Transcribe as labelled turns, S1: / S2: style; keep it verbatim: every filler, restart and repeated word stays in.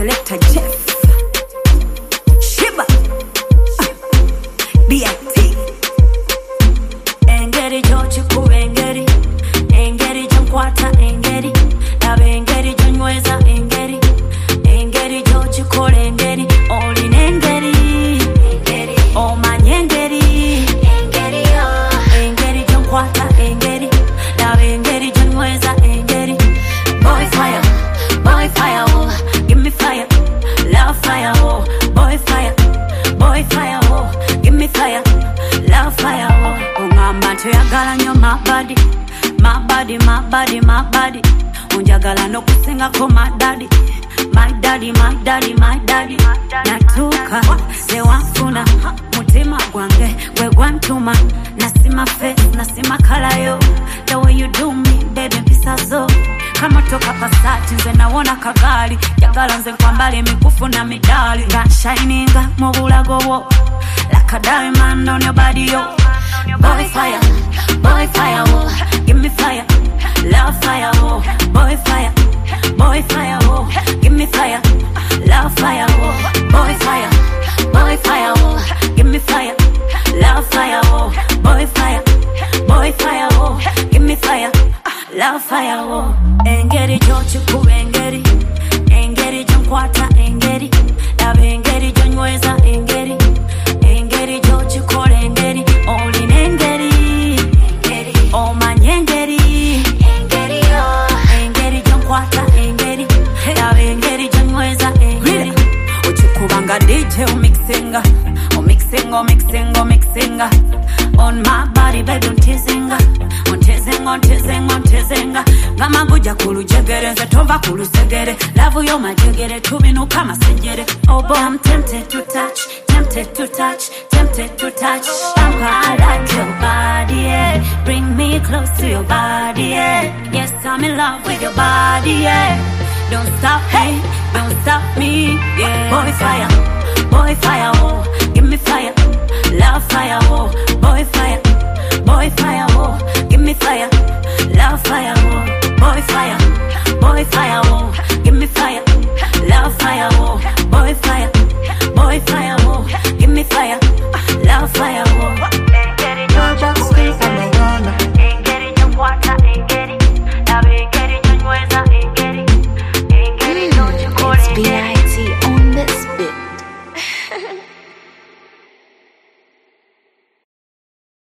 S1: Selector Jeff Shiba B I T Engeri Jochiku Engeri Engeri Jonkwata Engeri Labe Engeri Jonyweza Engeri Engeri Jochiku Engeri Olin Engeri Engeri Omanye Engeri Engeri Engeri Jonkwata Engeri Labe Engeri Jonyweza Engeri Boy fire Boy fire oh give me fire love fire oh boy fire boy fire oh give me fire love fire oh ungamba tuyagala nyo my body my body my body my body unjagala no kusinga ko my daddy my daddy my daddy my daddy natuka se wafuna mutima gwange gwe gwantuma nasima face nasima color yo the way you do me baby pisazo kama toka pasati nze naona kagali jagala nze kwambali mikufu na midali nga shininga mu bulago wo like a diamond on your body yo boy fire boy fire oh give me fire love fire oh boy fire boy fire oh give me fire love fire oh boy fire boy fire oh give me fire love fire oh boy fire boy fire oh give me fire love fire oh engeri Jochiku engeri engeri Jonkwata engeri labe engeri Jonyweza engeri engeri Jochiku engeri Olin engeri engeri Omanye engeri engeri engeri Jonkwata engeri labe engeri Jonyweza engeri uchikubanga D J umixinga umixinga umixinga umixinga on my body baby untizinga untizinga untizinga untizinga ngama guja kulujegere nze tova kulusegere love yo majegere tubinu kama sejere oh boy I'm tempted to touch tempted to touch tempted to touch I'm I like your body yeah bring me close to your body yeah yes I'm in love with your body yeah don't stop hey don't stop me yeah boy fire boy fire oh give me fire love fire oh boy fire boy fire oh give me fire love fire oh boy fire boy fire oh give me fire love fire oh boy fire boy fire